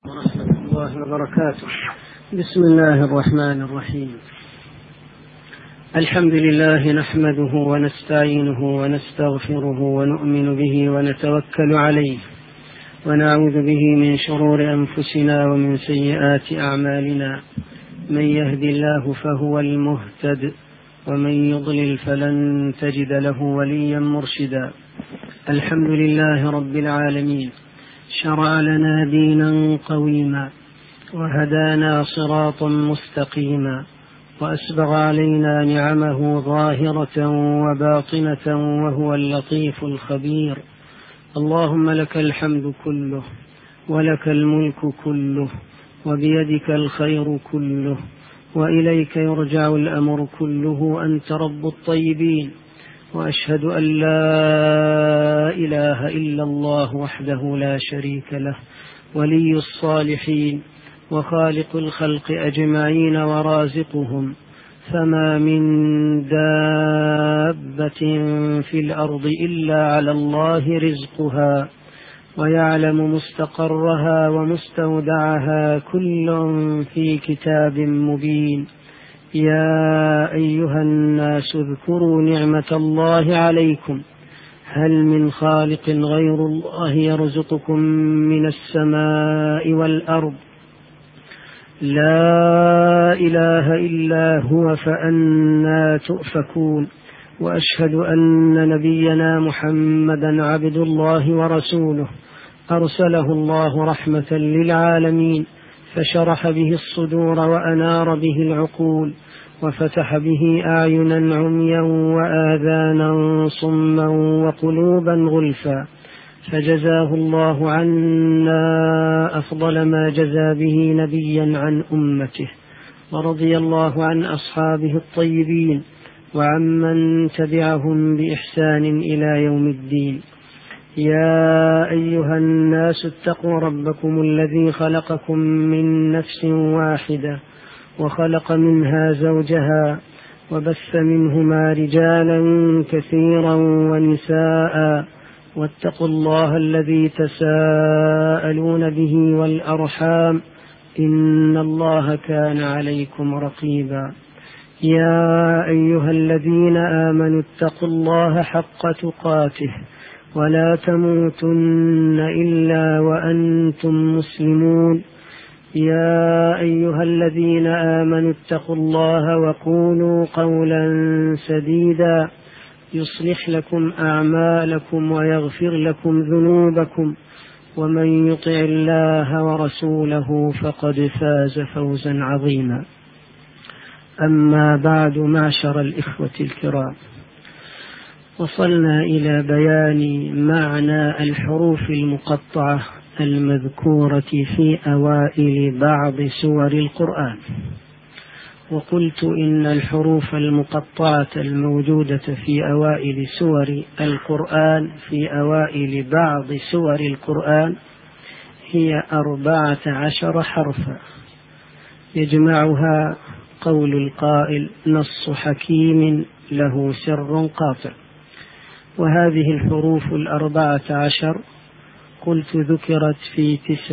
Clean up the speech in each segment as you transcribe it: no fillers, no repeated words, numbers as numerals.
ورحمة الله وبركاته. بسم الله الرحمن الرحيم. الحمد لله نحمده ونستعينه ونستغفره ونؤمن به ونتوكل عليه ونعوذ به من شرور أنفسنا ومن سيئات أعمالنا. من يهد الله فهو المهتد ومن يضلل فلن تجد له وليا مرشدا. الحمد لله رب العالمين، شرع لنا دينا قويما وهدانا صراطا مستقيما وأسبغ علينا نعمه ظاهرة وباطنة وهو اللطيف الخبير. اللهم لك الحمد كله ولك الملك كله وبيدك الخير كله وإليك يرجع الأمر كله. أنت رب الطيبين، وأشهد أن لا إله إلا الله وحده لا شريك له، ولي الصالحين وخالق الخلق أجمعين ورازقهم. فما من دابة في الأرض إلا على الله رزقها ويعلم مستقرها ومستودعها، كل في كتاب مبين. يا أيها الناس اذكروا نعمة الله عليكم، هل من خالق غير الله يرزقكم من السماء والأرض؟ لا إله إلا هو، فأنى تؤفكون. وأشهد أن نبينا محمدا عبد الله ورسوله، أرسله الله رحمة للعالمين، فشرح به الصدور وأنار به العقول وفتح به أعينا عميا وآذانا صما وقلوبا غلفا، فجزاه الله عنا أفضل ما جزى به نبيا عن أمته. ورضي الله عن أصحابه الطيبين وعمن تبعهم بإحسان إلى يوم الدين. يا أيها الناس اتقوا ربكم الذي خلقكم من نفس واحدة وخلق منها زوجها وبث منهما رجالا كثيرا ونساء، واتقوا الله الذي تساءلون به والأرحام، إن الله كان عليكم رقيبا. يا أيها الذين آمنوا اتقوا الله حق تقاته ولا تموتن إلا وأنتم مسلمون. يا أيها الذين آمنوا اتقوا الله وقولوا قولا سديدا يصلح لكم أعمالكم ويغفر لكم ذنوبكم، ومن يطع الله ورسوله فقد فاز فوزا عظيما. أما بعد، معشر الإخوة الكرام، وصلنا إلى بيان معنى الحروف المقطعة المذكورة في أوائل بعض سور القرآن. وقلت إن الحروف المقطعة الموجودة في أوائل سور القرآن، في أوائل بعض سور القرآن، هي 14 حرفا، يجمعها قول القائل: نص حكيم له سر قاطع. وهذه الحروف 14 قلت ذكرت في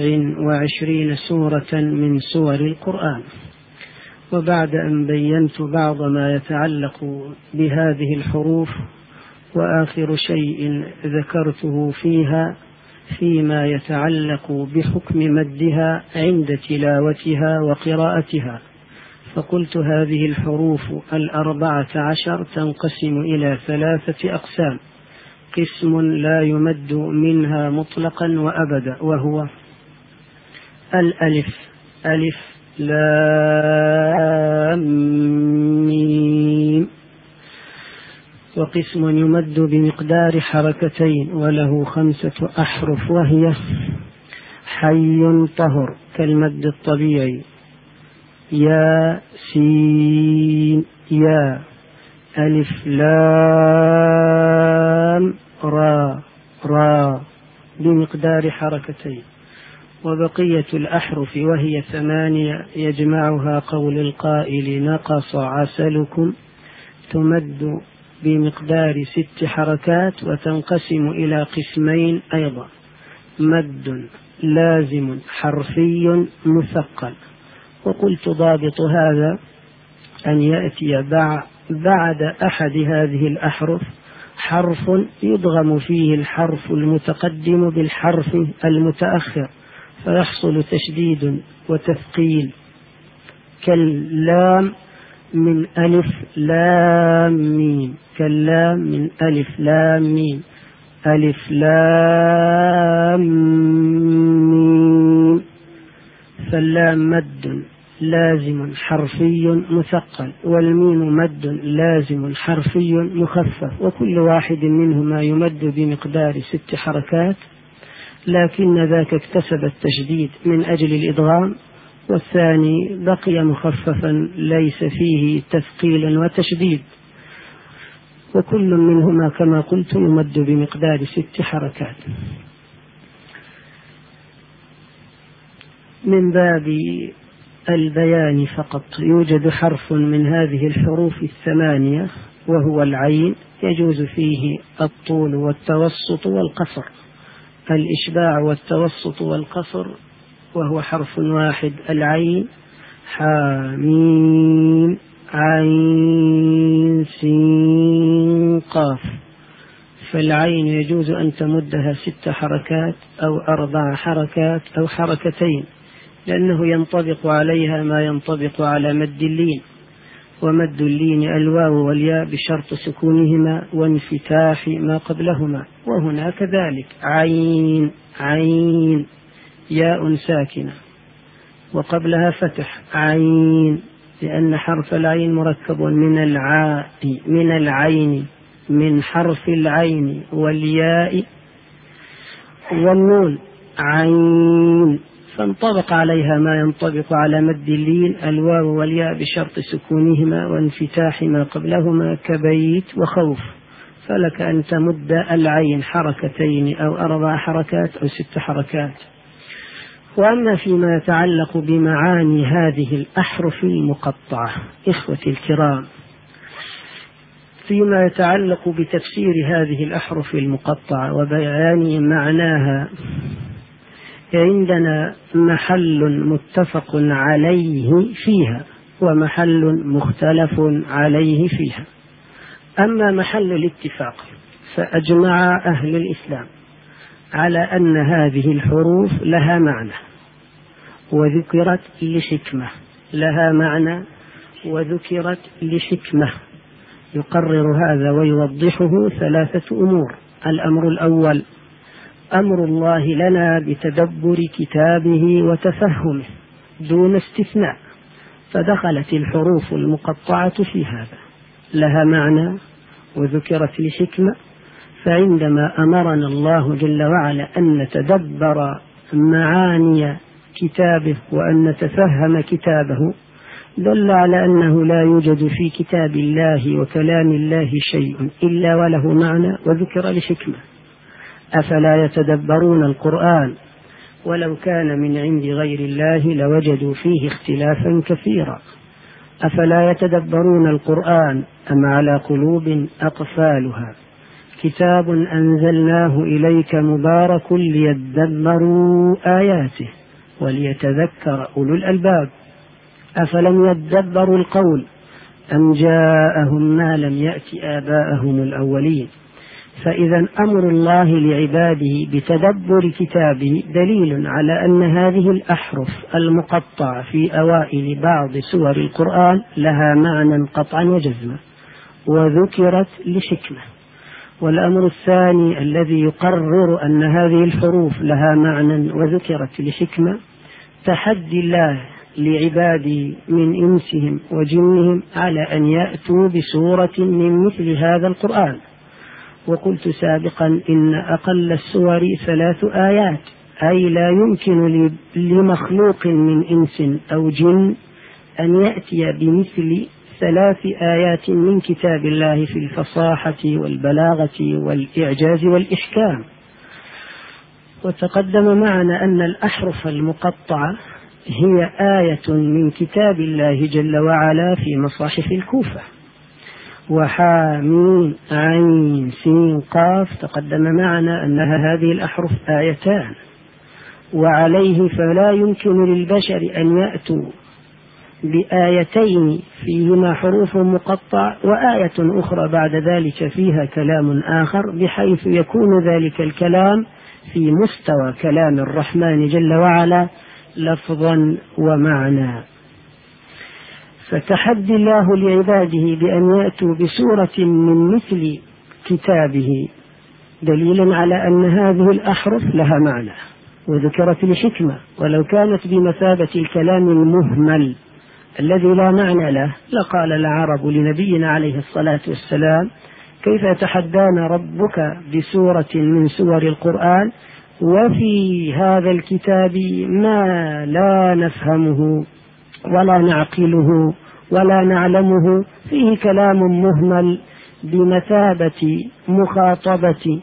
29 سورة من سور القرآن. وبعد أن بينت بعض ما يتعلق بهذه الحروف، وآخر شيء ذكرته فيها فيما يتعلق بحكم مدها عند تلاوتها وقراءتها، فقلت هذه الحروف 14 تنقسم إلى 3 أقسام. قسم لا يمد منها مطلقا وأبدا، وهو الألف، ألف لام ميم. وقسم يمد بمقدار حركتين وله 5 أحرف، وهي حي طهر كالمد الطبيعي، يا سين يا، ألف لام را را بمقدار حركتين. وبقية الأحرف وهي 8 يجمعها قول القائل: نقص عسلكم، تمد بمقدار 6 حركات، وتنقسم إلى قسمين أيضا: مد لازم حرفي مثقل. وقلت ضابط هذا أن يأتي بعد أحد هذه الأحرف حرف يدغم فيه الحرف المتقدم بالحرف المتأخر فيحصل تشديد وتثقيل، كاللام من ألف لام ميم، كاللام من ألف لام ميم، ألف لام ميم. فاللام مد لازم حرفي مثقل، والميم مد لازم حرفي مخفف، وكل واحد منهما يمد بمقدار 6 حركات، لكن ذاك اكتسب التشديد من أجل الإدغام، والثاني بقي مخففا ليس فيه تثقيل وتشديد، وكل منهما كما قلت يمد بمقدار 6 حركات. من باب البيان فقط، يوجد حرف من هذه الحروف 8 وهو العين، يجوز فيه الطول والتوسط والقصر، الإشباع والتوسط والقصر، وهو حرف واحد، العين، حاميم عين سين قاف. فالعين يجوز أن تمدها 6 حركات أو 4 حركات أو حركتين، لأنه ينطبق عليها ما ينطبق على مد اللين، ومد اللين الواو والياء بشرط سكونهما وانفتاح ما قبلهما. وهنا كذلك عين عين ياء ساكنة وقبلها فتح عين، لأن حرف العين مركب من العين، من حرف العين والياء والنون عين، فانطبق عليها ما ينطبق على مد اللين الواو والياء بشرط سكونهما وانفتاح ما قبلهما كبيت وخوف. فلك أن تمد العين حركتين أو 4 حركات أو 6 حركات. وأما فيما يتعلق بمعاني هذه الأحرف المقطعة، إخوتي الكرام، فيما يتعلق بتفسير هذه الأحرف المقطعة وبيان معناها، عندنا محل متفق عليه فيها ومحل مختلف عليه فيها. أما محل الاتفاق فأجمع أهل الإسلام على أن هذه الحروف لها معنى وذكرت لحكمة، لها معنى وذكرت لحكمة. يقرر هذا ويوضحه 3 أمور. الأمر الأول أمر الله لنا بتدبر كتابه وتفهمه دون استثناء، فدخلت الحروف المقطعة في هذا، لها معنى وذكرت لحكمة. فعندما أمرنا الله جل وعلا أن نتدبر معاني كتابه وأن نتفهم كتابه، دل على أنه لا يوجد في كتاب الله وكلام الله شيء إلا وله معنى وذكر لحكمة. أفلا يتدبرون القرآن ولو كان من عند غير الله لوجدوا فيه اختلافا كثيرا. أفلا يتدبرون القرآن أم على قلوب أقفالها كتاب أنزلناه إليك مبارك ليدبروا آياته وليتذكر أولو الألباب. أفلم يدبروا القول أم جاءهم ما لم يأت آباءهم الأولين. فإذا أمر الله لعباده بتدبر كتابه دليل على أن هذه الأحرف المقطعة في أوائل بعض سور القرآن لها معنى قطعا وجزما وذكرت لحكمة. والأمر الثاني الذي يقرر أن هذه الحروف لها معنى وذكرت لحكمة، تحدي الله لعباده من إنسهم وجنهم على أن يأتوا بسورة من مثل هذا القرآن. وقلت سابقا إن أقل السور 3 آيات، أي لا يمكن لمخلوق من إنس أو جن أن يأتي بمثل 3 آيات من كتاب الله في الفصاحة والبلاغة والإعجاز والإحكام. وتقدم معنا أن الأحرف المقطعة هي آية من كتاب الله جل وعلا في مصاحف الكوفة. وحامين عين سين قاف تقدم معنا أنها هذه الأحرف آيتان، وعليه فلا يمكن للبشر أن يأتوا بآيتين فيهما حروف مقطع وآية أخرى بعد ذلك فيها كلام آخر، بحيث يكون ذلك الكلام في مستوى كلام الرحمن جل وعلا لفظا ومعنى. فتحدي الله لعباده بأن يأتوا بسورة من مثل كتابه دليل على أن هذه الأحرف لها معنى وذكرت لحكمة، ولو كانت بمثابة الكلام المهمل الذي لا معنى له لقال العرب لنبينا عليه الصلاة والسلام: كيف يتحدانا ربك بسورة من سور القرآن وفي هذا الكتاب ما لا نفهمه ولا نعقله ولا نعلمه، فيه كلام مهمل بمثابة مخاطبة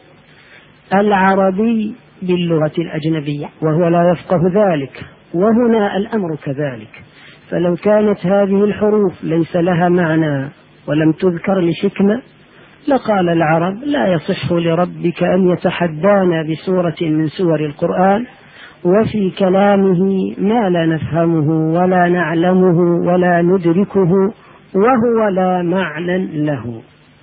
العربي باللغة الأجنبية وهو لا يفقه ذلك. وهنا الأمر كذلك، فلو كانت هذه الحروف ليس لها معنى ولم تذكر لحكمة لقال العرب: لا يصح لربك أن يتحدانا بسورة من سور القرآن وفي كلامه ما لا نفهمه ولا نعلمه ولا ندركه وهو لا معنى له.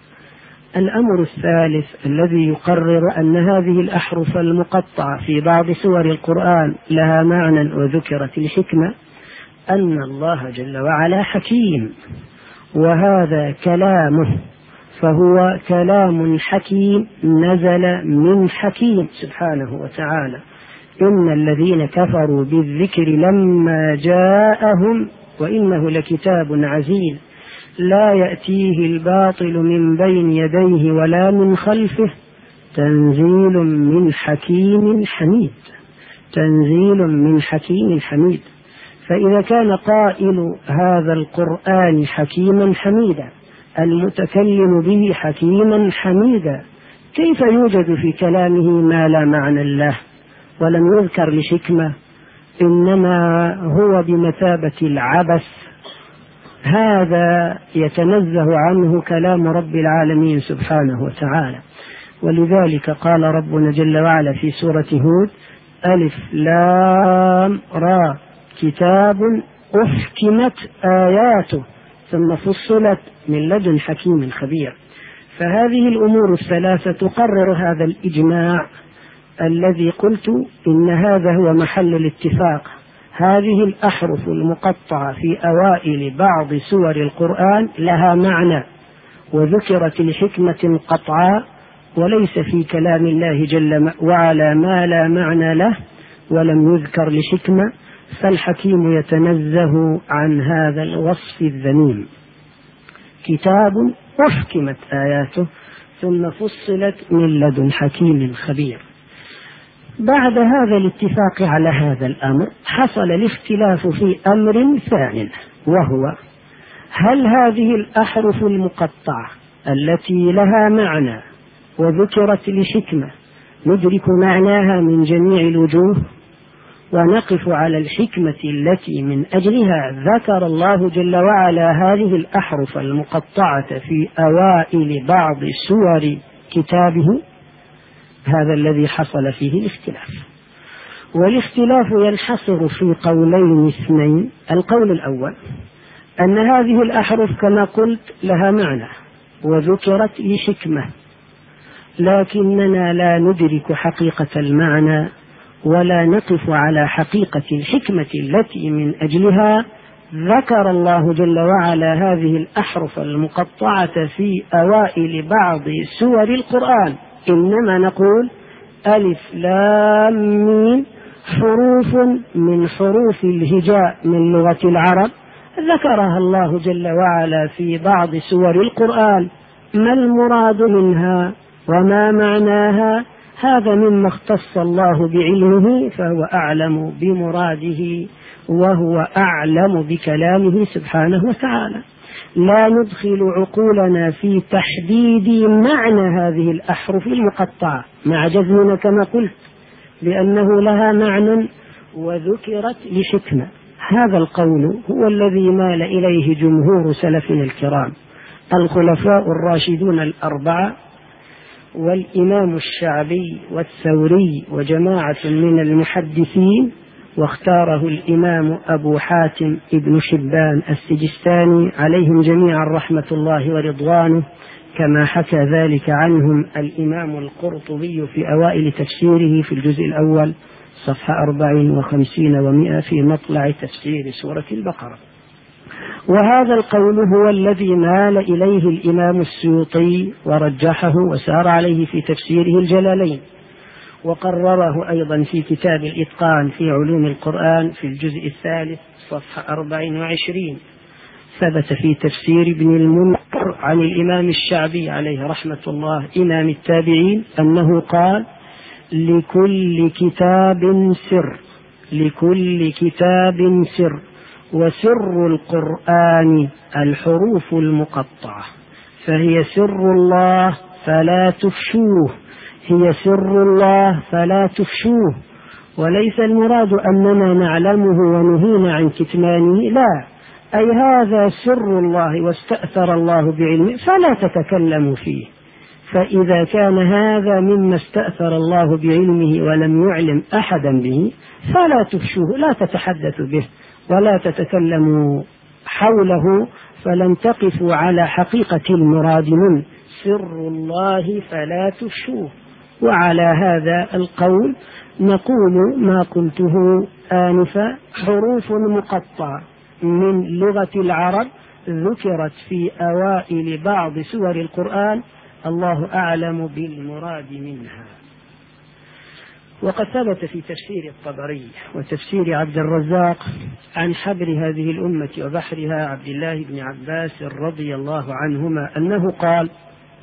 الأمر الثالث الذي يقرر أن هذه الأحرف المقطعة في بعض سور القرآن لها معنى وذكرت الحكمة أن الله جل وعلا حكيم، وهذا كلامه فهو كلام حكيم نزل من حكيم سبحانه وتعالى. إن الذين كفروا بالذكر لما جاءهم وإنه لكتاب عزيز لا يأتيه الباطل من بين يديه ولا من خلفه تنزيل من حكيم حميد. تنزيل من حكيم حميد. فإذا كان قائل هذا القرآن حكيما حميدا، المتكلم به حكيما حميدا، كيف يوجد في كلامه ما لا معنى له ولم يذكر لحكمة، إنما هو بمثابة العبث؟ هذا يتنزه عنه كلام رب العالمين سبحانه وتعالى. ولذلك قال ربنا جل وعلا في سورة هود: ألف لام را كتاب أحكمت آياته ثم فصلت من لدن حكيم خبير. فهذه الأمور الثلاثة تقرر هذا الإجماع الذي قلت إن هذا هو محل الاتفاق. هذه الأحرف المقطعة في أوائل بعض سور القرآن لها معنى وذكرت لحكمة قطعا، وليس في كلام الله جل وعلا ما لا معنى له ولم يذكر لحكمة، فالحكيم يتنزه عن هذا الوصف الذميم. كتاب أحكمت آياته ثم فصلت من لدن حكيم خبير. بعد هذا الاتفاق على هذا الأمر حصل الاختلاف في أمر ثان، وهو: هل هذه الأحرف المقطعة التي لها معنى وذكرت لحكمة ندرك معناها من جميع الوجوه ونقف على الحكمة التي من أجلها ذكر الله جل وعلا هذه الأحرف المقطعة في أوائل بعض سور كتابه؟ هذا الذي حصل فيه الاختلاف. والاختلاف ينحصر في قولين اثنين. القول الأول أن هذه الأحرف كما قلت لها معنى وذكرت لحكمة، لكننا لا ندرك حقيقة المعنى ولا نقف على حقيقة الحكمة التي من أجلها ذكر الله جل وعلا هذه الأحرف المقطعة في أوائل بعض سور القرآن، إنما نقول ألف لام ميم حروف من حروف الهجاء من لغة العرب ذكرها الله جل وعلا في بعض سور القرآن، ما المراد منها وما معناها هذا مما اختص الله بعلمه، فهو أعلم بمراده وهو أعلم بكلامه سبحانه وتعالى. لا ندخل عقولنا في تحديد معنى هذه الأحرف المقطعة مع جزمنا كما قلت لأنه لها معنى وذكرت لحكمة. هذا القول هو الذي مال إليه جمهور سلفنا الكرام الخلفاء الراشدون الأربعة والإمام الشعبي والثوري وجماعة من المحدثين، واختاره الإمام أبو حاتم ابن شبان السجستاني عليهم جميعا رحمة الله ورضوانه، كما حكى ذلك عنهم الإمام القرطبي في أوائل تفسيره في الجزء الأول صفحة 54 و100 في مطلع تفسير سورة البقرة. وهذا القول هو الذي مال إليه الإمام السيوطي ورجحه وسار عليه في تفسيره الجلالين، وقرره أيضا في كتاب الإتقان في علوم القرآن في الجزء الثالث صفحة 24. ثبت في تفسير ابن المنذر عن الإمام الشعبي عليه رحمة الله إمام التابعين أنه قال: لكل كتاب سر، لكل كتاب سر، وسر القرآن الحروف المقطعة، فهي سر الله فلا تفشوه، هي سر الله فلا تفشوه. وليس المراد أننا نعلمه ونهينا عن كتمانه، لا، أي هذا سر الله واستأثر الله بعلمه فلا تتكلموا فيه. فإذا كان هذا مما استأثر الله بعلمه ولم يعلم أحدا به فلا تفشوه، لا تتحدثوا به ولا تتكلموا حوله، فلن تقفوا على حقيقة المراد منه، سر الله فلا تفشوه. وعلى هذا القول نقول ما قلته آنفا: حروف مقطعة من لغة العرب ذكرت في أوائل بعض سور القرآن، الله أعلم بالمراد منها. وقد ثبت في تفسير الطبري وتفسير عبد الرزاق عن حبر هذه الأمة وبحرها عبد الله بن عباس رضي الله عنهما أنه قال: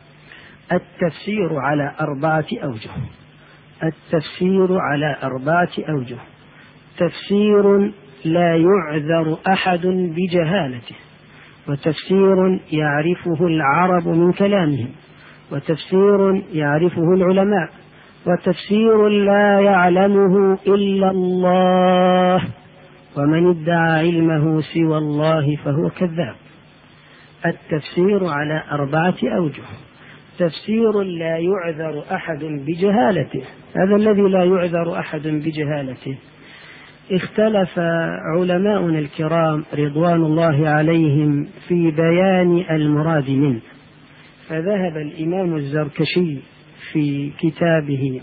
التفسير على 4 أوجه، التفسير على 4 أوجه: تفسير لا يعذر أحد بجهالته، وتفسير يعرفه العرب من كلامهم، وتفسير يعرفه العلماء، وتفسير لا يعلمه إلا الله، ومن ادعى علمه سوى الله فهو كذاب. التفسير على 4 أوجه: تفسير لا يعذر أحد بجهالته، هذا الذي لا يعذر أحد بجهالته اختلف علماؤنا الكرام رضوان الله عليهم في بيان المراد منه، فذهب الإمام الزركشي في كتابه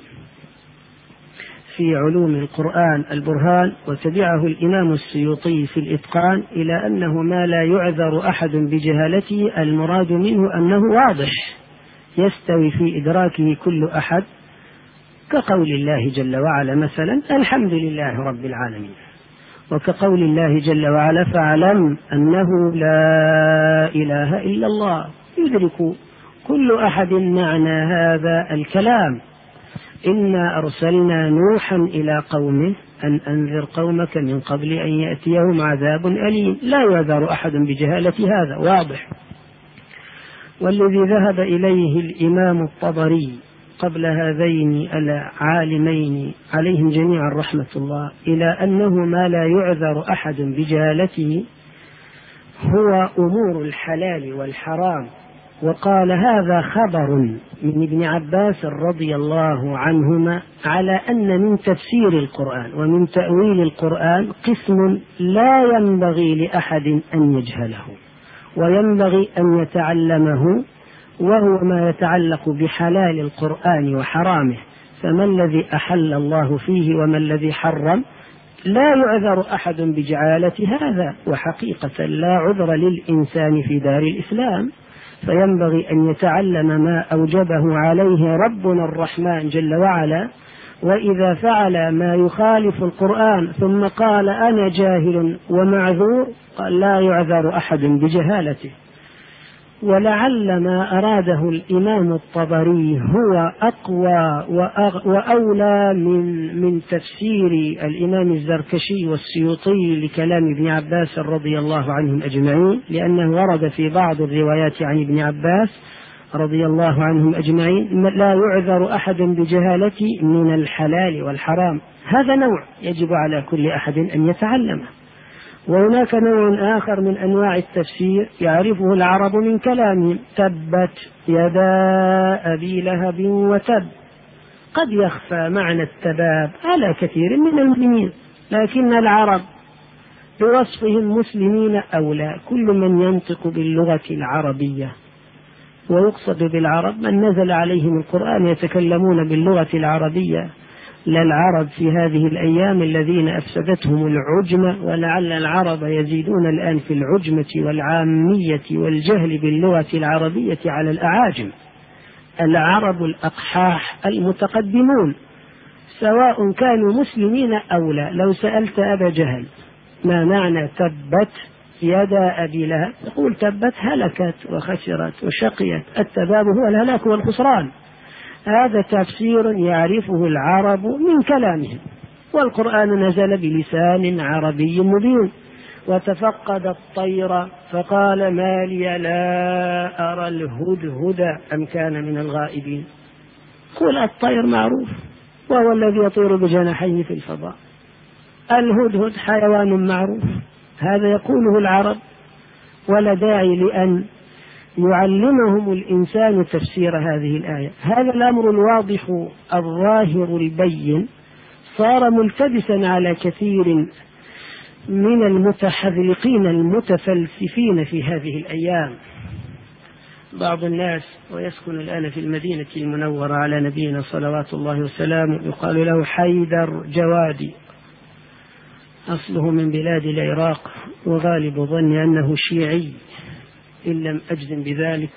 في علوم القرآن البرهان، وتبعه الإمام السيوطي في الإتقان، إلى أنه ما لا يعذر أحد بجهالته المراد منه أنه واضح يستوي في إدراكه كل أحد، كقول الله جل وعلا مثلا: الحمد لله رب العالمين، وكقول الله جل وعلا: فاعلم أنه لا إله إلا الله، يدرك كل أحد معنى هذا الكلام. إنا أرسلنا نوحا إلى قومه أن أنذر قومك من قبل أن يأتيهم عذاب أليم، لا يعذر أحد بجهالة، هذا واضح. والذي ذهب إليه الإمام الطبري قبل هذين العالمين عليهم جميعا رحمة الله إلى أنه ما لا يعذر أحد بجهالته هو أمور الحلال والحرام، وقال: هذا خبر من ابن عباس رضي الله عنهما على أن من تفسير القرآن ومن تأويل القرآن قسم لا ينبغي لأحد أن يجهله، وينبغي أن يتعلمه، وهو ما يتعلق بحلال القرآن وحرامه، فما الذي أحل الله فيه وما الذي حرم، لا يعذر أحد بجعالة هذا، وحقيقة لا عذر للإنسان في دار الإسلام، فينبغي أن يتعلم ما أوجبه عليه ربنا الرحمن جل وعلا. وإذا فعل ما يخالف القرآن ثم قال أنا جاهل ومعذور، قال لا يعذر أحد بجهالته. ولعل ما أراده الإمام الطبري هو أقوى وأولى من تفسير الإمام الزركشي والسيوطي لكلام ابن عباس رضي الله عنهم أجمعين، لأنه ورد في بعض الروايات عن ابن عباس رضي الله عنهم أجمعين: لا يعذر أحد بجهالته من الحلال والحرام. هذا نوع يجب على كل أحد أن يتعلمه. وهناك نوع آخر من أنواع التفسير يعرفه العرب من كلامهم: تبت يدا أبي لهب وتب. قد يخفى معنى التباب على كثير من المسلمين، لكن العرب بوصفهم مسلمين أولى، كل من ينطق باللغة العربية. ويقصد بالعرب من نزل عليهم القرآن يتكلمون باللغة العربية، لا العرب في هذه الأيام الذين أفسدتهم العجمة، ولعل العرب يزيدون الآن في العجمة والعامية والجهل باللغة العربية على الأعاجم. العرب الأقحاح المتقدمون سواء كانوا مسلمين أو لا. لو سألت أبا جهل ما معنى تبت يدا أبي لهب، يقول تبت هلكت وخسرت وشقيت. التباب هو الهلاك والخسران. هذا تفسير يعرفه العرب من كلامهم، والقرآن نزل بلسان عربي مبين. وتفقد الطير فقال ما لي لا أرى الهدهد أم كان من الغائبين. قل الطير معروف، وهو الذي يطير بجناحيه في الفضاء. الهدهد حيوان معروف، هذا يقوله العرب، ولا داعي لأن يعلمهم الإنسان تفسير هذه الآية. هذا الأمر الواضح الظاهر البين صار ملتبسا على كثير من المتحذلقين المتفلسفين في هذه الأيام. بعض الناس ويسكن الآن في المدينة المنورة على نبينا صلوات الله وسلامه يقال له حيدر جوادي، أصله من بلاد العراق، وغالب ظني أنه شيعي إن لم أجزم بذلك.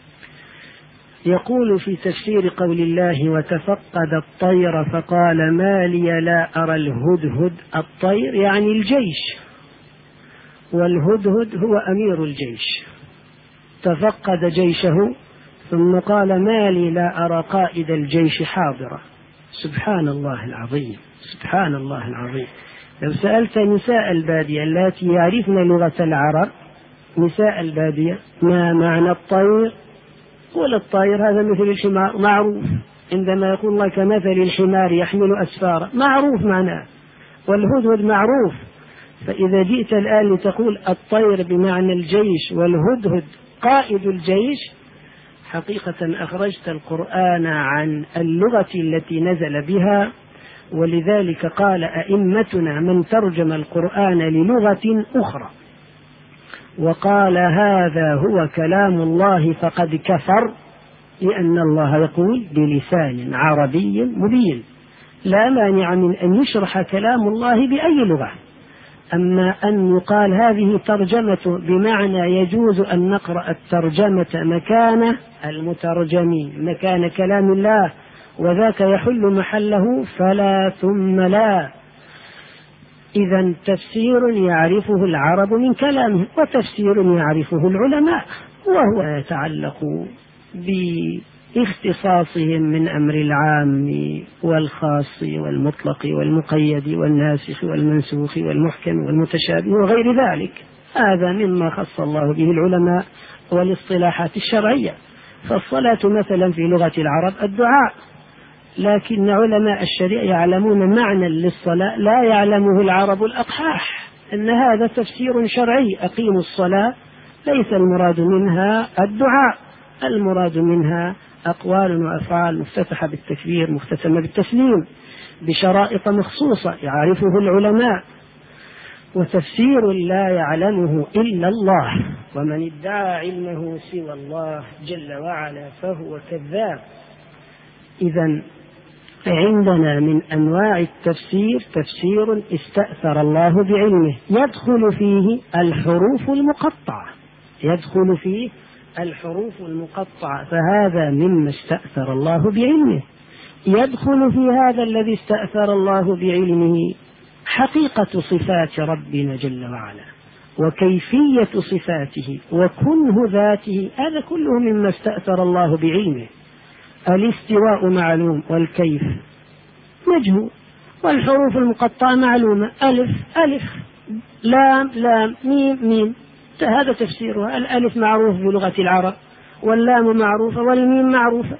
يقول في تفسير قول الله وتفقد الطير فقال ما لي لا أرى الهدهد. الطير يعني الجيش، والهدهد هو أمير الجيش. تفقد جيشه ثم قال ما لي لا أرى قائد الجيش حاضرا. سبحان الله العظيم، سبحان الله العظيم. لو سألت نساء البادية التي يعرفن لغة العرب، نساء البادية، ما معنى الطير؟ قول الطير هذا مثل الحمار، معروف. عندما يقول الله كمثل الحمار يحمل أسفارا، معروف معناه. والهدهد معروف. فإذا جئت الآن لتقول الطير بمعنى الجيش والهدهد قائد الجيش، حقيقة أخرجت القرآن عن اللغة التي نزل بها. ولذلك قال أئمتنا من ترجم القرآن للغة أخرى وقال هذا هو كلام الله فقد كفر، لأن الله يقول بلسان عربي مبين. لا مانع من أن يشرح كلام الله بأي لغة، أما أن يقال هذه ترجمة بمعنى يجوز أن نقرأ الترجمة مكان المترجم مكان كلام الله وذاك يحل محله، فلا ثم لا. إذا تفسير يعرفه العرب من كلامه، وتفسير يعرفه العلماء، وهو يتعلق باختصاصهم من أمر العام والخاص والمطلق والمقيد والناسخ والمنسوخ والمحكم والمتشابه وغير ذلك. هذا مما خص الله به العلماء والاصطلاحات الشرعية. فالصلاة مثلا في لغة العرب الدعاء، لكن علماء الشريعة يعلمون معنى للصلاة لا يعلمه العرب الأقحاح، أن هذا تفسير شرعي. أقيموا الصلاة ليس المراد منها الدعاء، المراد منها أقوال وأفعال مفتتحة بالتكبير مختتمة بالتسليم بشرائط مخصوصة يعرفه العلماء. وتفسير لا يعلمه إلا الله، ومن ادعى علمه سوى الله جل وعلا فهو كذاب. إذن عندنا من أنواع التفسير تفسير استأثر الله بعلمه، يدخل فيه الحروف المقطعة، يدخل فيه الحروف المقطعة، فهذا مما استأثر الله بعلمه. يدخل في هذا الذي استأثر الله بعلمه حقيقة صفات ربنا جل وعلا وكيفية صفاته وكنه ذاته، هذا كله مما استأثر الله بعلمه. الاستواء معلوم والكيف مجهول، والحروف المقطعة معلومة، ألف ألف، لام لام، ميم ميم، هذا تفسيرها. الألف معروف بلغة العرب، واللام معروفة، والميم معروفة.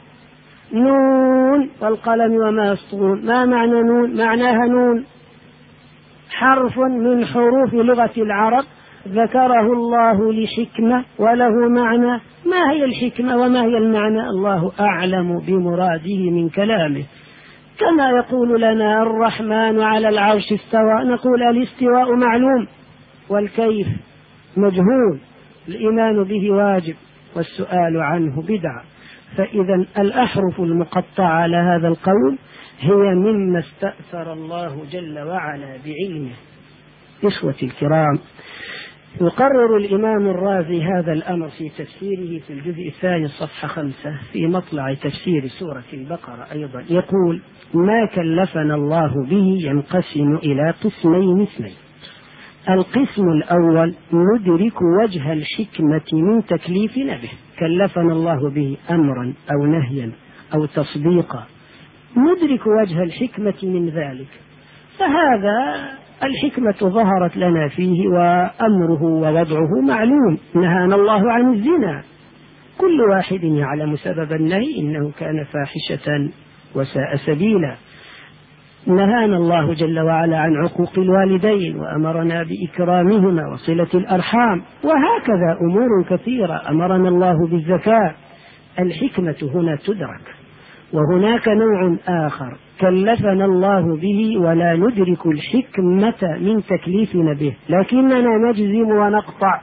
نون والقلم وما يسطرون، ما معنى نون؟ معناها نون حرف من حروف لغة العرب ذكره الله لحكمة وله معنى. ما هي الحكمة وما هي المعنى؟ الله أعلم بمراده من كلامه. كما يقول لنا الرحمن على العرش استوى، نقول الاستواء معلوم والكيف مجهول، الإيمان به واجب والسؤال عنه بدعة. فإذا الأحرف المقطعة على هذا القول هي مما استأثر الله جل وعلا بعلمه. إخوتي الكرام، يقرر الإمام الرازي هذا الأمر في تفسيره في الجزء الثاني صفحة 5 في مطلع تفسير سورة البقرة أيضا، يقول: ما كلفنا الله به ينقسم إلى قسمين اثنين. القسم الأول ندرك وجه الحكمة من تكليفنا به، كلفنا الله به أمرا أو نهيا أو تصديقا، ندرك وجه الحكمة من ذلك، فهذا الحكمة ظهرت لنا فيه وأمره ووضعه معلوم. نهانا الله عن الزنا، كل واحد يعلم سبب النهي، إنه كان فاحشة وساء سبيلا. نهانا الله جل وعلا عن عقوق الوالدين وأمرنا بإكرامهما وصلة الأرحام، وهكذا أمور كثيرة. أمرنا الله بالزكاة. الحكمة هنا تدرك. وهناك نوع آخر كلفنا الله به ولا ندرك الحكمة من تكليفنا به، لكننا نجزم ونقطع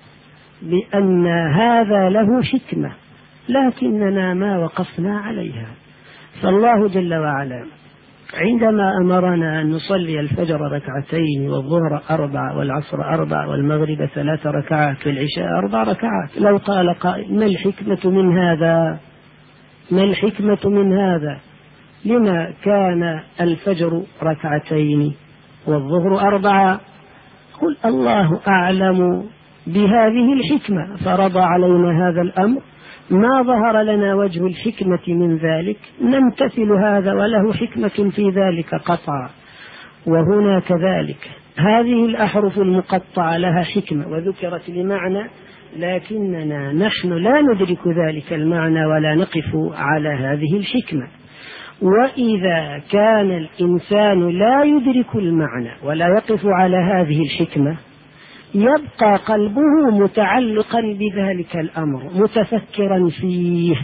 بأن هذا له حكمة، لكننا ما وقفنا عليها. فالله جل وعلا عندما أمرنا أن نصلي الفجر ركعتين والظهر 4 والعصر 4 والمغرب 3 ركعات والعشاء 4 ركعات، لو قال قائل: ما الحكمة من هذا؟ ما الحكمة من هذا؟ لما كان الفجر ركعتين والظهر 4؟ قل: الله أعلم بهذه الحكمة فرضى علينا هذا الأمر، ما ظهر لنا وجه الحكمة من ذلك نمتثل هذا، وله حكمة في ذلك قطعا. وهنا كذلك هذه الأحرف المقطعة لها حكمة وذكرت لمعنى، لكننا نحن لا ندرك ذلك المعنى ولا نقف على هذه الحكمة. وإذا كان الإنسان لا يدرك المعنى ولا يقف على هذه الحكمة، يبقى قلبه متعلقا بذلك الأمر متفكرا فيه،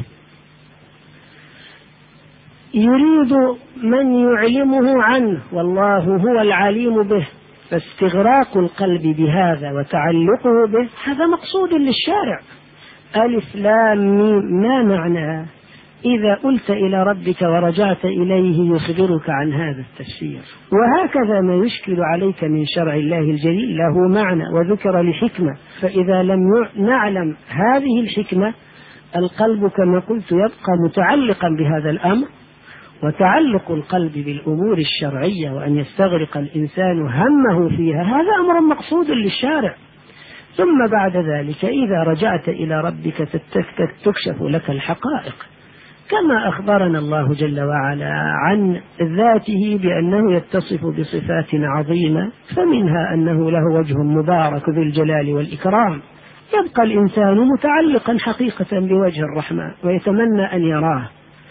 يريد من يعلمه عنه والله هو العليم به، فاستغراق القلب بهذا وتعلقه به هذا مقصود للشارع. ألف لام ميم ما معنى؟ إذا قلت إلى ربك ورجعت إليه يخبرك عن هذا التفسير. وهكذا ما يشكل عليك من شرع الله الجليل له معنى وذكر لحكمة، فإذا لم نعلم هذه الحكمة القلب كما قلت يبقى متعلقا بهذا الأمر. وتعلق القلب بالأمور الشرعية وأن يستغرق الإنسان همه فيها هذا أمر مقصود للشارع. ثم بعد ذلك إذا رجعت إلى ربك تكشف لك الحقائق، كما أخبرنا الله جل وعلا عن ذاته بأنه يتصف بصفات عظيمة، فمنها أنه له وجه مبارك ذو الجلال والإكرام، يبقى الإنسان متعلقا حقيقة بوجه الرحمن ويتمنى أن يراه.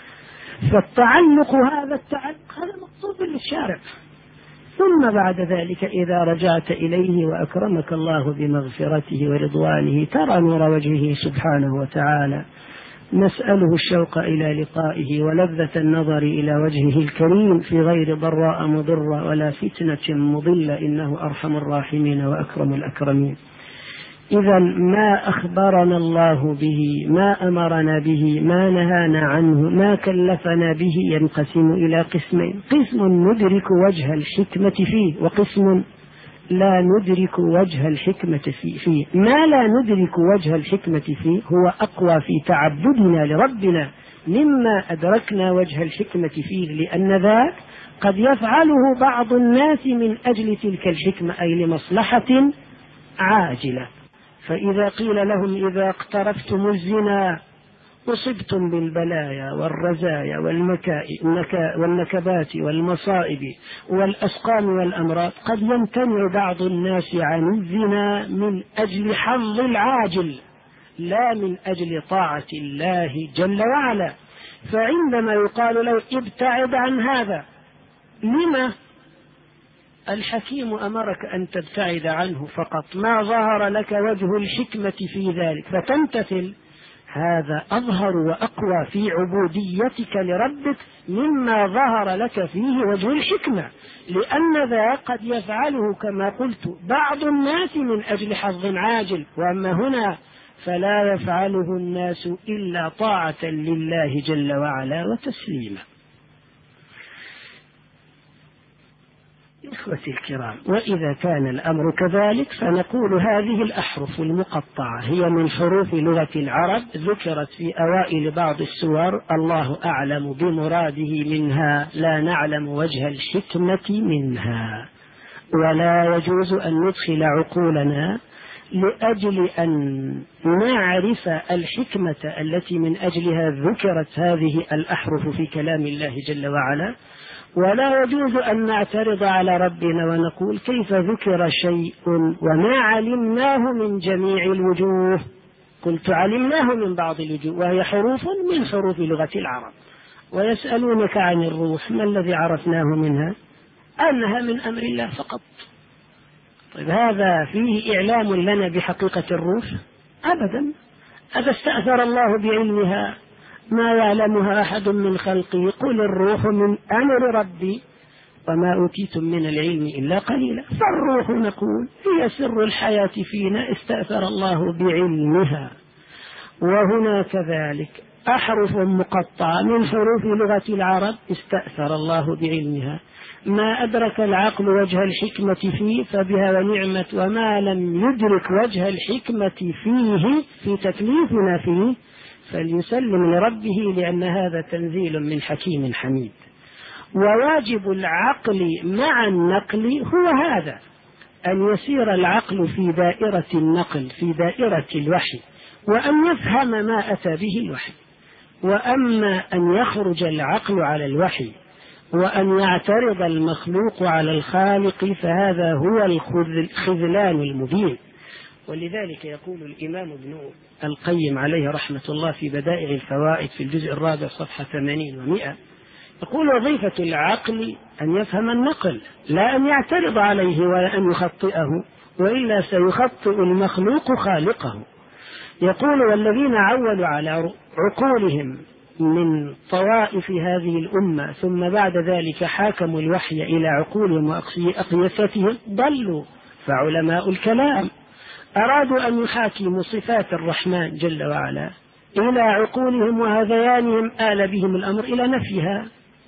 فالتعلق هذا مقصود للشارع. ثم بعد ذلك إذا رجعت إليه وأكرمك الله بمغفرته ورضوانه ترى نور وجهه سبحانه وتعالى، نسأله الشوق إلى لقائه ولذة النظر إلى وجهه الكريم في غير ضراء مضرة ولا فتنة مضلة، إنه أرحم الراحمين وأكرم الأكرمين. إذا ما أخبرنا الله به، ما أمرنا به، ما نهانا عنه، ما كلفنا به ينقسم إلى قسمين: قسم ندرك وجه الحكمة فيه، وقسم لا ندرك وجه الحكمة فيه. ما لا ندرك وجه الحكمة فيه هو أقوى في تعبدنا لربنا مما أدركنا وجه الحكمة فيه، لأن ذاك قد يفعله بعض الناس من أجل تلك الحكمة، أي لمصلحة عاجلة. فإذا قيل لهم إذا اقترفتم الزنا أصبتم بالبلايا والرزايا والنكبات والمصائب والأسقام والأمراض، قد يمتنع بعض الناس عن الزنا من أجل حظ العاجل لا من أجل طاعة الله جل وعلا. فعندما يقال له ابتعد عن هذا، لما؟ الحكيم أمرك أن تبتعد عنه فقط، ما ظهر لك وجه الحكمة في ذلك فتمتثل، هذا أظهر وأقوى في عبوديتك لربك مما ظهر لك فيه وجه الحكمة، لأن ذا قد يفعله كما قلت بعض الناس من أجل حظ عاجل، وأما هنا فلا يفعله الناس إلا طاعة لله جل وعلا وتسليما. إخوتي الكرام، وإذا كان الأمر كذلك فنقول هذه الأحرف المقطعة هي من حروف لغة العرب، ذكرت في أوائل بعض السور، الله أعلم بمراده منها، لا نعلم وجه الحكمة منها، ولا يجوز أن ندخل عقولنا لأجل أن نعرف الحكمة التي من أجلها ذكرت هذه الأحرف في كلام الله جل وعلا، ولا يجوز أن نعترض على ربنا ونقول كيف ذكر شيء وما علمناه من جميع الوجوه. قلت علمناه من بعض الوجوه، وهي حروف من حروف لغة العرب. ويسألونك عن الروح، ما الذي عرفناه منها؟ أنها من أمر الله فقط. طيب هذا فيه إعلام لنا بحقيقة الروح؟ أبدا. أذا استأثر الله بعلمها ما يعلمها أحد من خلقه، قل الروح من أمر ربي وما أوتيتم من العلم إلا قليلا. فالروح نقول هي سر الحياة فينا، استأثر الله بعلمها. وهنا كذلك أحرف مقطعة من حروف لغة العرب استأثر الله بعلمها، ما أدرك العقل وجه الحكمة فيه فبها ونعمة، وما لم يدرك وجه الحكمة فيه في تكليفنا فيه فليسلم لربه، لأن هذا تنزيل من حكيم حميد. وواجب العقل مع النقل هو هذا، أن يسير العقل في دائرة النقل، في دائرة الوحي، وأن يفهم ما أتى به الوحي. وأما أن يخرج العقل على الوحي وأن يعترض المخلوق على الخالق فهذا هو الخذلان المبين. ولذلك يقول الإمام ابن القيم عليه رحمة الله في بدائع الفوائد في الجزء الرابع صفحة 80 و100، يقول وظيفة العقل أن يفهم النقل، لا أن يعترض عليه ولا أن يخطئه، وإلا سيخطئ المخلوق خالقه. يقول والذين عولوا على عقولهم من طوائف هذه الأمة ثم بعد ذلك حاكموا الوحي إلى عقولهم وأقيستهم ضلوا. فعلماء الكلام أرادوا أن يحاكموا صفات الرحمن جل وعلا إلى عقولهم وهذيانهم، آل بهم الأمر إلى نفيها.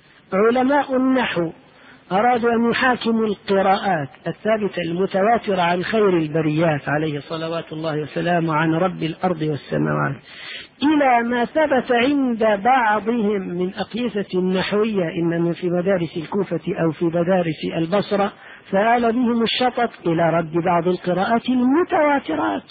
علماء النحو أرادوا أن يحاكموا القراءات الثابتة المتواترة عن خير البريات عليه صلوات الله وسلامه عن رب الأرض والسماوات إلى ما ثبت عند بعضهم من أقيسة نحوية، إنما في مدارس الكوفة أو في مدارس البصرة، فآل بهم الشطط إلى رد بعض القراءات المتواترات.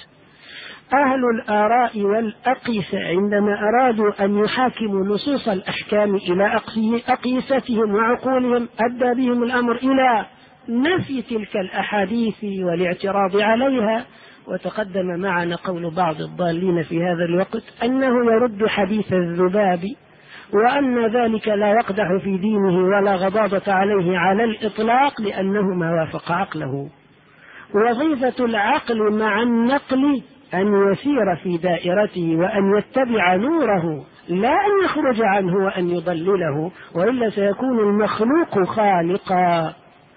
أهل الآراء والأقيسة عندما أرادوا أن يحاكموا نصوص الأحكام إلى أقيستهم وعقولهم أدى بهم الأمر إلى نفي تلك الأحاديث والاعتراض عليها. وتقدم معنا قول بعض الضالين في هذا الوقت أنه يرد حديث الذباب، وأن ذلك لا يقدح في دينه ولا غضاضة عليه على الإطلاق لأنه ما وافق عقله. وظيفة العقل مع النقل أن يسير في دائرته وأن يتبع نوره، لا أن يخرج عنه وأن يضلله، وإلا سيكون المخلوق خالقا.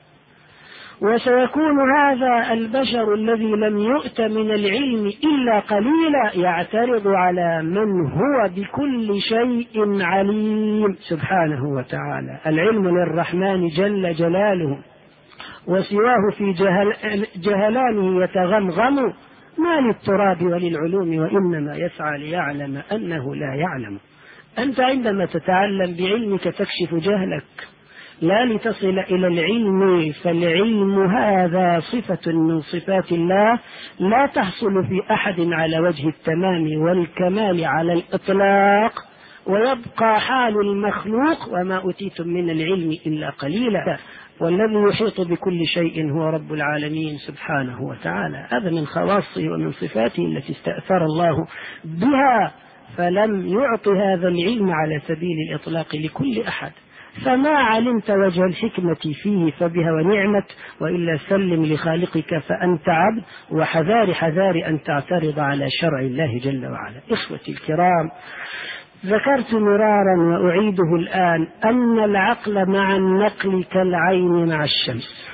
وسيكون هذا البشر الذي لم يؤت من العلم إلا قليلا يعترض على من هو بكل شيء عليم سبحانه وتعالى. العلم للرحمن جل جلاله، وسواه في جهلانه يتغمغم، ما للتراب وللعلوم وإنما يسعى ليعلم أنه لا يعلم. أنت عندما تتعلم بعلمك تكشف جهلك لا لتصل إلى العلم، فالعلم هذا صفة من صفات الله لا تحصل في أحد على وجه التمام والكمال على الإطلاق، ويبقى حال المخلوق وما أوتيتم من العلم إلا قليلا. والذي يحيط بكل شيء هو رب العالمين سبحانه وتعالى. هذا من خواصه ومن صفاته التي استأثر الله بها، فلم يعط هذا العلم على سبيل الإطلاق لكل أحد. فما علمت وجه الحكمة فيه فبها ونعمت، وإلا سلم لخالقك فأنت عبد، وحذار حذار أن تعترض على شرع الله جل وعلا. إخوتي الكرام، ذكرت مرارا وأعيده الآن أن العقل مع النقل كالعين مع الشمس،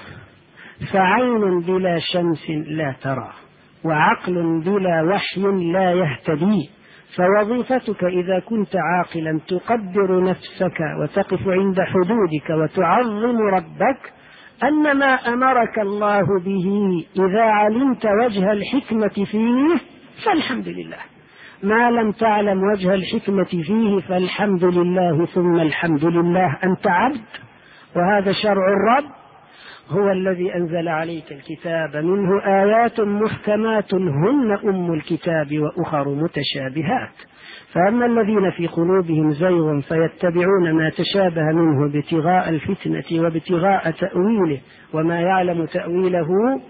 فعين بلا شمس لا ترى، وعقل بلا وحي لا يهتدي. فوظيفتك إذا كنت عاقلا تقدر نفسك وتقف عند حدودك وتعظم ربك أن ما أمرك الله به إذا علمت وجه الحكمة فيه فالحمد لله، ما لم تعلم وجه الحكمة فيه فالحمد لله ثم الحمد لله، أنت عبد، وهذا شرع الرب، هو الذي أنزل عليك الكتاب منه آيات محكمات هن أم الكتاب وأخر متشابهات. فأما الذين في قلوبهم زيغ فيتبعون ما تشابه منه ابتغاء الفتنة وابتغاء تأويله وما يعلم تأويله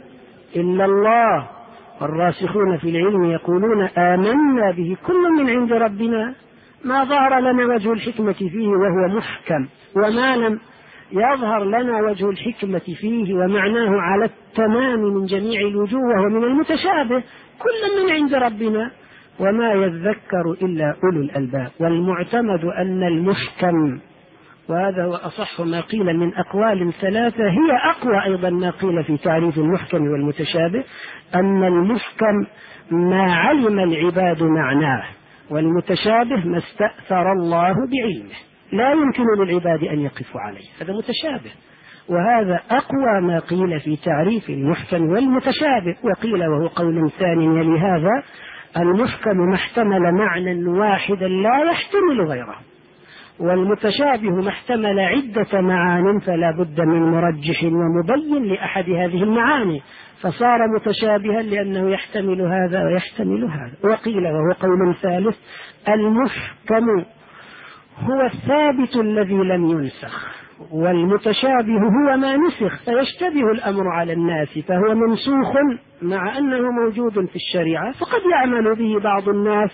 إلا الله، والراسخون في العلم يقولون آمنا به كل من عند ربنا، ما ظهر لنا وجه الحكمة فيه وهو محكم، وما لم يظهر لنا وجه الحكمة فيه ومعناه على التمام من جميع الوجوه ومن المتشابه كل من عند ربنا، وما يذكر إلا أولو الألباب. والمعتمد أن المحكم، وهذا هو أصح ما قيل من أقوال ثلاثة، هي أقوى أيضا ما قيل في تعريف المحكم والمتشابه، أن المحكم ما علم العباد معناه، والمتشابه ما استأثر الله بعلمه لا يمكن للعباد أن يقفوا عليه، هذا متشابه. وهذا أقوى ما قيل في تعريف المحكم والمتشابه. وقيل وهو قول ثاني يلي هذا: المحكم ما احتمل معنى واحدا لا يحتمل غيره، والمتشابه ما احتمل عدة معان فلا بد من مرجح ومبين لأحد هذه المعاني، فصار متشابها لأنه يحتمل هذا ويحتمل هذا. وقيل وهو قول ثالث: المحكم هو الثابت الذي لم ينسخ، والمتشابه هو ما نسخ فيشتبه الأمر على الناس فهو منسوخ مع أنه موجود في الشريعة، فقد يعمل به بعض الناس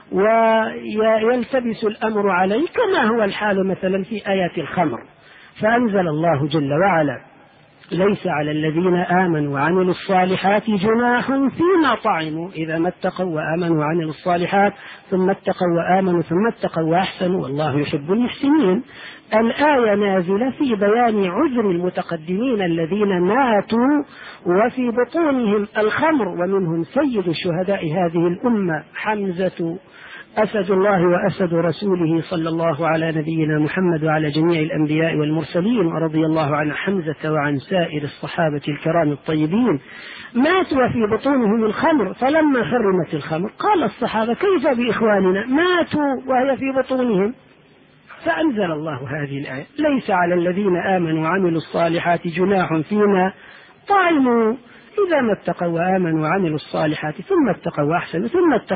ويلتبس الأمر عليه، كما هو الحال مثلا في آيات الخمر. فأنزل الله جل وعلا: ليس على الذين آمنوا وعملوا الصالحات جناح فيما طعموا إذا ما اتقوا وآمنوا وعملوا الصالحات ثم اتقوا وآمنوا ثم اتقوا وأحسنوا والله يحب المحسنين. الآية نازلة في بيان عذر المتقدمين الذين ماتوا وفي بطونهم الخمر، ومنهم سيد الشهداء هذه الأمة حمزة أسد الله وأسد رسوله صلى الله على نبينا محمد وعلى جميع الأنبياء والمرسلين، ورضي الله عن حمزة وعن سائر الصحابة الكرام الطيبين. ماتوا وفي بطونهم الخمر، فلما حرمت الخمر قال الصحابة: كيف بإخواننا ماتوا وهي في بطونهم؟ فأنزل الله هذه الآية: ليس على الذين آمنوا وعملوا الصالحات جناح فيما طعموا إذا ما اتقوا وآمنوا وعملوا الصالحات ثم اتقوا وأحسنوا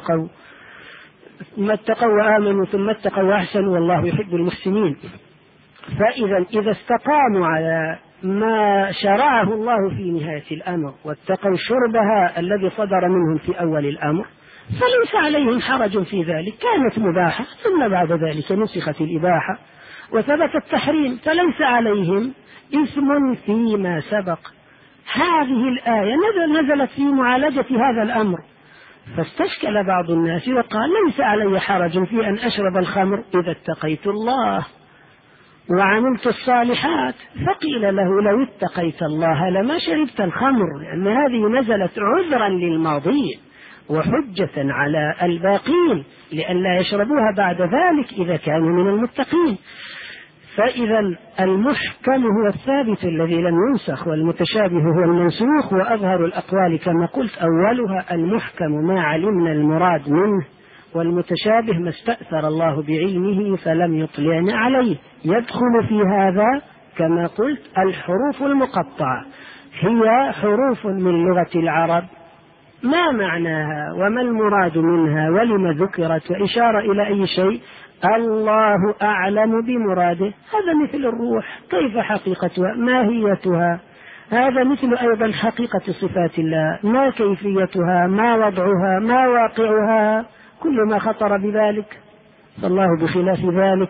ثم اتقوا وآمنوا ثم اتقوا وأحسنوا والله يحب المحسنين. إذا استقاموا على ما شرعه الله في نهاية الأمر واتقوا شربها الذي صدر منهم في أول الأمر فليس عليهم حرج في ذلك، كانت مباحة ثم بعد ذلك نسخت الإباحة وثبت التحريم، فليس عليهم إثم فيما سبق. هذه الآية نزلت في معالجة هذا الأمر، فاستشكل بعض الناس وقال: ليس علي حرج في أن أشرب الخمر إذا اتقيت الله وعملت الصالحات. فقيل له: لو اتقيت الله لما شربت الخمر، لأن هذه نزلت عذرا للماضين وحجة على الباقين لئلا يشربوها بعد ذلك إذا كانوا من المتقين. فإذا المحكم هو الثابت الذي لم ينسخ، والمتشابه هو المنسوخ. وأظهر الأقوال كما قلت أولها: المحكم ما علمنا المراد منه، والمتشابه ما استأثر الله بعلمه فلم يطلعنا عليه. يدخل في هذا كما قلت الحروف المقطعة، هي حروف من لغة العرب، ما معناها وما المراد منها ولم ذكرت وإشارة إلى أي شيء، الله أعلم بمراده. هذا مثل الروح، كيف حقيقتها ماهيتها، هذا مثل أيضا حقيقة صفات الله، ما كيفيتها ما وضعها ما واقعها، كل ما خطر بذلك، فالله بخلاف ذلك.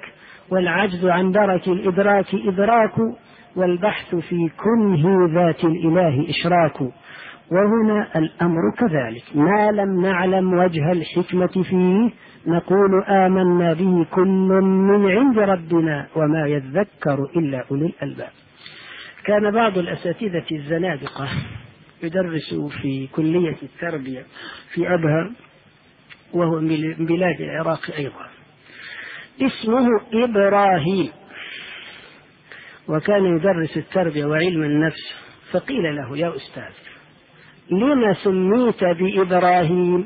والعجز عن درك الإدراك إدراك، والبحث في كنه ذات الإله إشراك. وهنا الأمر كذلك، ما لم نعلم وجه الحكمة فيه نقول آمنا به كل من عند ربنا وما يذكر إلا أولو الألباب. كان بعض الأساتذة الزنادقة يدرس في كلية التربية في أبها، وهو من بلاد العراق أيضا، اسمه إبراهيم، وكان يدرس التربية وعلم النفس. فقيل له: يا أستاذ، لما سميت بإبراهيم؟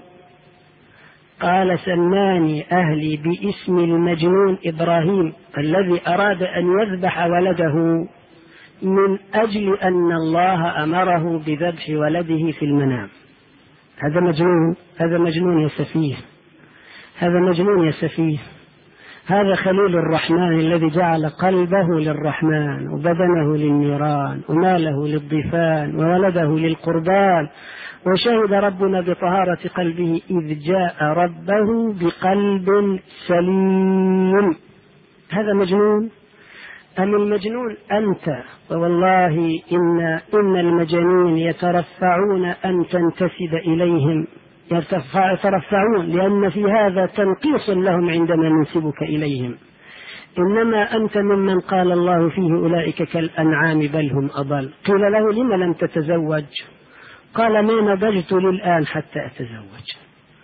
قال: سماني أهلي باسم المجنون إبراهيم الذي أراد أن يذبح ولده من أجل أن الله أمره بذبح ولده في المنام. هذا مجنون، هذا مجنون يا سفيه، هذا مجنون يا سفيه. هذا خليل الرحمن الذي جعل قلبه للرحمن وبدنه للنيران وماله للضيفان وولده للقربان، وشهد ربنا بطهارة قلبه إذ جاء ربه بقلب سليم. هذا مجنون أم المجنون أنت؟ والله إن المجانين يترفعون أن تنتسب إليهم، يترفعون لأن في هذا تنقيص لهم عندما ننسبك إليهم. إنما أنت ممن قال الله فيه: أولئك كالأنعام بل هم أضل. قيل له: لما لم تتزوج؟ قال: ما نضجت للآن حتى أتزوج.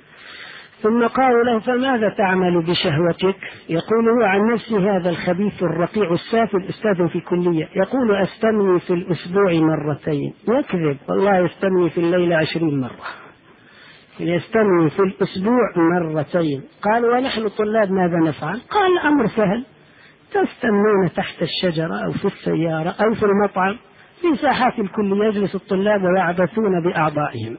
ثم قالوا له: فماذا تعمل بشهوتك؟ يقول هو عن نفسه: هذا الخبيث الرقيع السافل أستاذ في كلية يقول: أستمني في الأسبوع مرتين. يكذب، والله يستمني في الليلة 20 مرة، يستمني في الأسبوع مرتين. قال: ونحن طلاب ماذا نفعل؟ قال: أمر سهل، تستنون تحت الشجرة أو في السيارة أو في المطعم في ساحات الكلية، يجلس الطلاب ويعبثون بأعضائهم.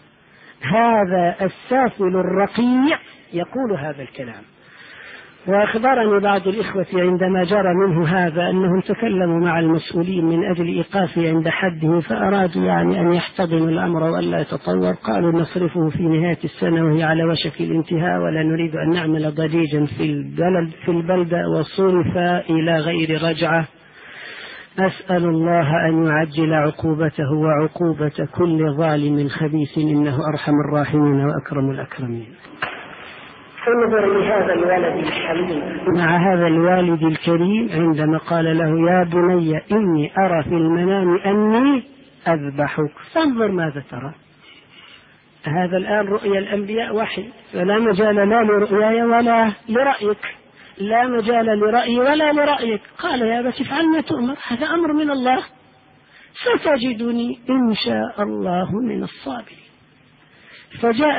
هذا السافل الرقيع يقول هذا الكلام. وأخبرني بعض الإخوة عندما جرى منه هذا أنهم تكلموا مع المسؤولين من أجل إيقافه عند حده، فأرادوا يعني أن يحتضنوا الأمر وألا يتطور. قالوا: نصرفه في نهاية السنة وهي على وشك الانتهاء، ولا نريد أن نعمل ضجيجا في البلدة، وصرف إلى غير رجعة. أسأل الله أن يعجل عقوبته وعقوبة كل ظالم خبيث، إنه أرحم الراحمين وأكرم الأكرمين. انظر لهذا الولد الحليم مع هذا الوالد الكريم عندما قال له: يا بني إني أرى في المنام أني أذبحك فانظر ماذا ترى. هذا الآن رؤيا الأنبياء وحي، فلا مجال لا لرؤياي ولا لرأيك، لا مجال لرأيي ولا لرأيك. قال: يا أبت افعل ما تؤمر، هذا أمر من الله، ستجدني إن شاء الله من الصابرين. فجاء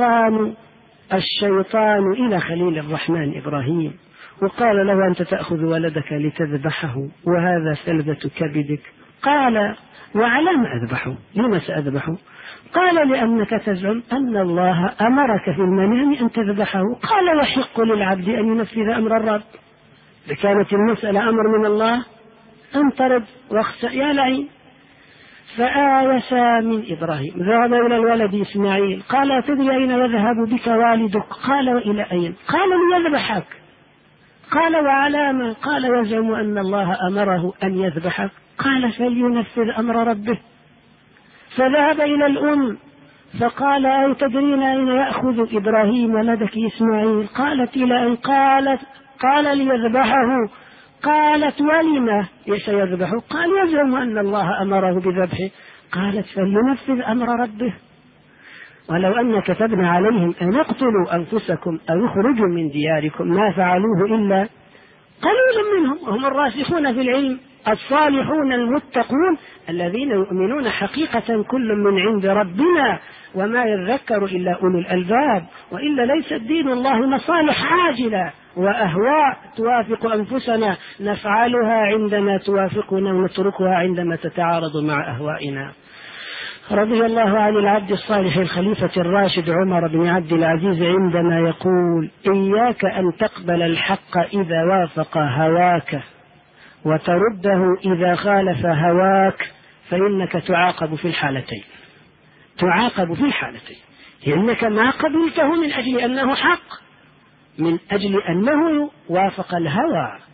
الشيطان إلى خليل الرحمن إبراهيم وقال له: أنت تأخذ ولدك لتذبحه وهذا سلبة كبدك. قال: وعلى ما أذبحه؟ لما سأذبحه؟ قال: لأنك تزعم أن الله أمرك في المنام أن تذبحه. قال: يحق للعبد أن ينفذ أمر الرب. كانت المسألة أمر من الله، انطرد واخسأ يا لعين. فآيسا من إبراهيم، ذهب إلى الولد إسماعيل. قال: تدري أين يذهب بك والدك؟ قال: وإلى أين؟ قال: ليذبحك. قال: وعلامة؟ قال: يزعم أن الله أمره أن يذبحك. قال: فلينفذ أمر ربه. فذهب إلى الأم فقال: أي تدرين أين يأخذ إبراهيم ولدك إسماعيل؟ قالت: إلى أين؟ قال: ليذبحه. قالت: ولما سيذبحه؟ قال: يزعم أن الله أمره بذبحه. قالت: فلينفذ أمر ربه. ولو أن كتبنا عليهم أن اقتلوا أنفسكم أو اخرجوا من دياركم ما فعلوه إلا قليل منهم، وهم الراسخون في العلم الصالحون المتقون الذين يؤمنون حقيقة كل من عند ربنا وما يذكر إلا أولو الألباب. وإلا ليس الدين الله مصالح عاجلة وأهواء توافق أنفسنا نفعلها عندما توافقنا ونتركها عندما تتعارض مع أهوائنا. رضي الله عن العبد الصالح الخليفة الراشد عمر بن عبد العزيز عندما يقول: إياك أن تقبل الحق إذا وافق هواك وترده إذا خالف هواك، فإنك تعاقب في الحالتين. تعاقب في الحالتين، لأنك ما قبلته من أجل أنه حق، من أجل أنه وافق الهوى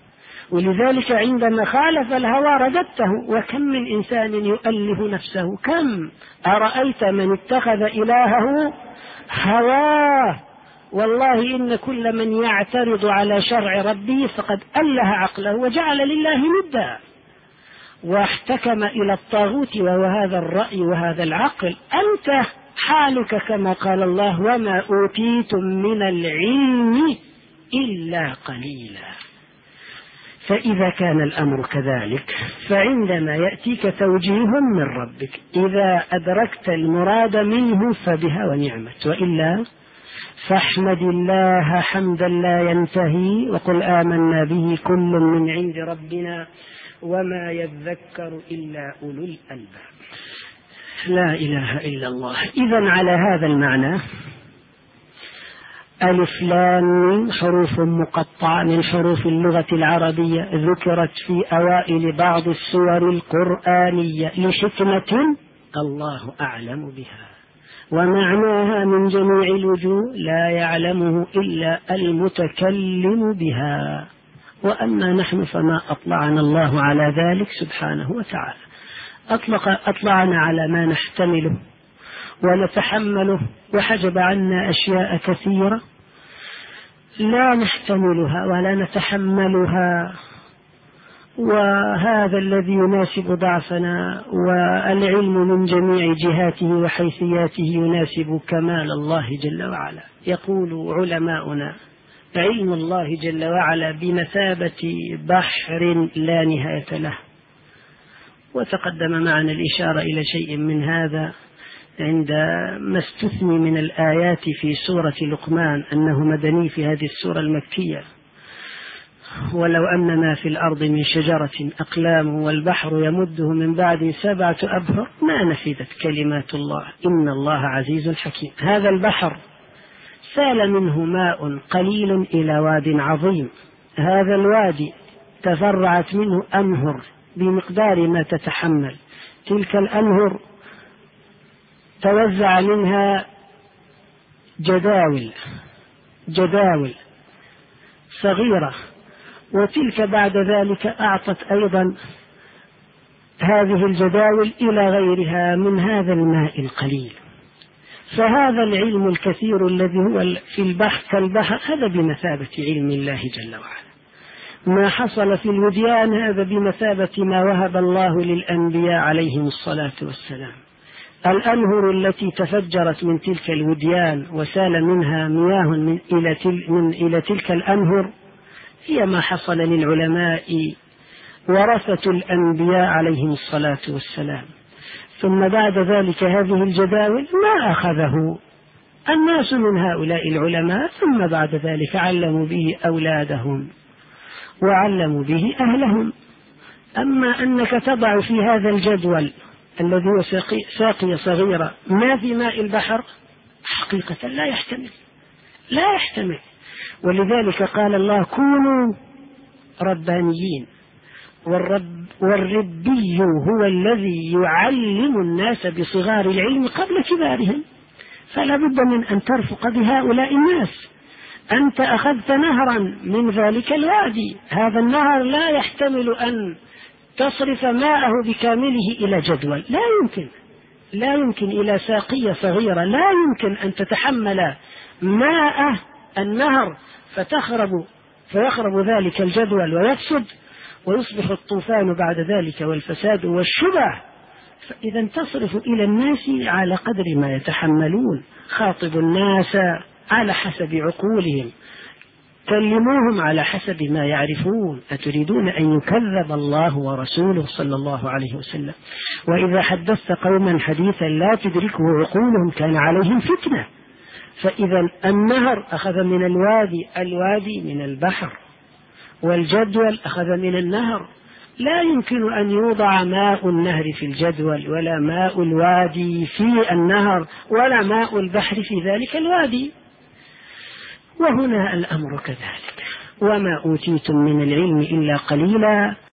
ولذلك عندما خالف الهوى رددته. وكم من إنسان يؤله نفسه، كم أرأيت من اتخذ إلهه هواه. والله إن كل من يعترض على شرع ربه فقد أله عقله وجعل لله ندا واحتكم إلى الطاغوت، وهو هذا الرأي وهذا العقل. أنت حالك كما قال الله: وما أوتيتم من العلم إلا قليلا. فإذا كان الأمر كذلك، فعندما يأتيك توجيه من ربك إذا أدركت المراد منه فبها ونعمت، وإلا فاحمد الله حمدا لا ينتهي وقل آمنا به كل من عند ربنا وما يذكر إلا أولو الألباب. لا إله إلا الله. إذن على هذا المعنى ألف لام حروف مقطعة من حروف اللغة العربية ذكرت في أوائل بعض السور القرآنية لحكمة الله أعلم بها، ومعناها من جميع الوجوه لا يعلمه إلا المتكلم بها. وأما نحن فما أطلعنا الله على ذلك سبحانه وتعالى، أطلعنا على ما نحتمله ونتحمله، وحجب عنا أشياء كثيرة لا نحتملها ولا نتحملها، وهذا الذي يناسب ضعفنا. والعلم من جميع جهاته وحيثياته يناسب كمال الله جل وعلا. يقول علماؤنا: علم الله جل وعلا بمثابة بحر لا نهاية له. وتقدم معنا الإشارة إلى شيء من هذا عندما استثني من الآيات في سورة لقمان أنه مدني في هذه السورة المكية: ولو أن ما في الأرض من شجرة أقلام والبحر يمده من بعد 7 أبحر ما نفدت كلمات الله إن الله عزيز حكيم. هذا البحر سال منه ماء قليل إلى واد عظيم، هذا الوادي تفرعت منه أنهر بمقدار ما تتحمل، تلك الأنهر توزع منها جداول صغيرة، وتلك بعد ذلك أعطت أيضا هذه الجداول إلى غيرها من هذا الماء القليل. فهذا العلم الكثير الذي هو في البحر كالبحر هذا بمثابة علم الله جل وعلا. ما حصل في الوديان هذا بمثابة ما وهب الله للأنبياء عليهم الصلاة والسلام. الأنهر التي تفجرت من تلك الوديان وسال منها مياه من إلى تلك الأنهر هي ما حصل للعلماء ورثة الأنبياء عليهم الصلاة والسلام. ثم بعد ذلك هذه الجداول ما أخذه الناس من هؤلاء العلماء، ثم بعد ذلك علموا به أولادهم وعلموا به أهلهم. أما أنك تضع في هذا الجدول الذي هو ساقية صغيرة ما في ماء البحر حقيقة لا يحتمل. ولذلك قال الله: كونوا ربانيين. والربي هو الذي يعلم الناس بصغار العلم قبل كبارهم. فلا بد من أن ترفق بهؤلاء الناس. أنت أخذت نهرا من ذلك الوادي، هذا النهر لا يحتمل أن تصرف ماءه بكامله إلى جدول، لا يمكن إلى ساقية صغيرة، لا يمكن أن تتحمل ماء النهر فيخرب ذلك الجدول ويفسد ويصبح الطوفان بعد ذلك والفساد والشبه. فإذا تصرف إلى الناس على قدر ما يتحملون، خاطب الناس على حسب عقولهم، كلموهم على حسب ما يعرفون. أتريدون أن يكذب الله ورسوله صلى الله عليه وسلم؟ وإذا حدثت قوما حديثا لا تدركه عقولهم كان عليهم فتنة. فإذا النهر أخذ من الوادي من البحر، والجدول أخذ من النهر. لا يمكن أن يوضع ماء النهر في الجدول، ولا ماء الوادي في النهر، ولا ماء البحر في ذلك الوادي. وهنا الأمر كذلك: وما أوتيتم من العلم إلا قليلا